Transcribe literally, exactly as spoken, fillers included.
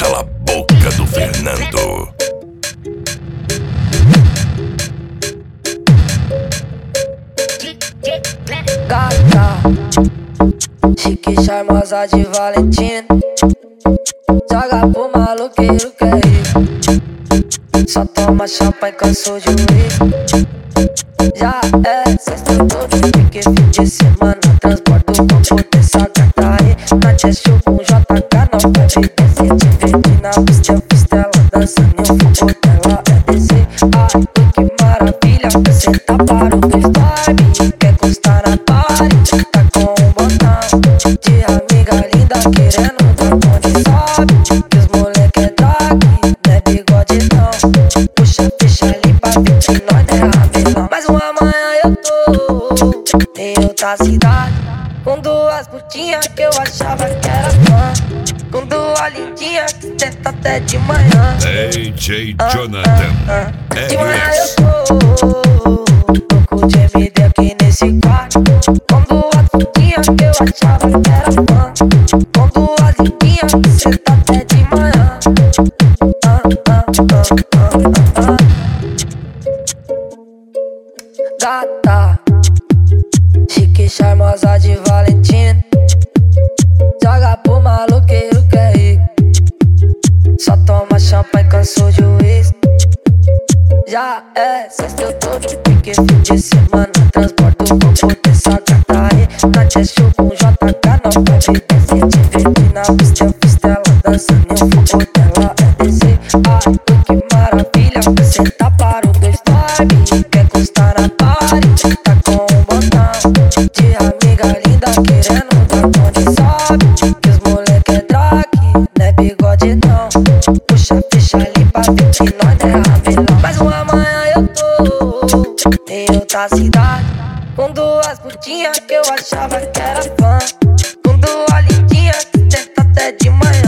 Cala a boca do Fernando. Gata, chique, charmosa de Valentina, joga pro maloqueiro que é rico. Só toma champanhe, cansou de uísque. Já é sexta todo pique, fim de semana. Transporto o corpo dessa gata aí. Na Cheshire com J K, não pode descer. Te divertir na pista, pista ela dançando. E o fogo dela é descer. Ai, que maravilha, você tá para o dois vibe. Quer encostar na party, tá com um botão de amiga linda querendo dar onde sobe. Que os moleque é drag, não é bigode não. Puxa, fecha ali pra ver que nós não é ramelão. Mas uma manhã eu tô em outra cidade, com duas putinhas que eu achava que era fã, com duas lindinhas que tenta até de manhã. D J Jonathan, ah, ah. De R manhã S. eu tô louco de M D aqui nesse quarto, com duas putinhas que eu achava que era fã, com duas lindinhas que tenta até de manhã. ah, ah, ah, ah, ah. Gata, chique, charmosa de Valentina, joga pro maloqueiro que é rico. Só toma champanhe, cansou de uísque. Já é sexta, eu tô de pique, fim de semana. Transporto o corpo dessa gata aí. Na Cheshire com J K, não pode descer. Te divertir na pista, pista ela dançando. E o fogo dela é descer. Ai, que maravilha, você tá para o dois vibe. Quer encostar na party, tá com um botão de amiga linda querendo dar onde sobe. Que os moleque é drag, não é bigode não. Puxa, fecha ali pra ver que nós não é ramelão. Mas uma manhã eu tô em outra cidade, com duas putinhas que eu achava que era fã, com duas lindinhas que tenta até de manhã.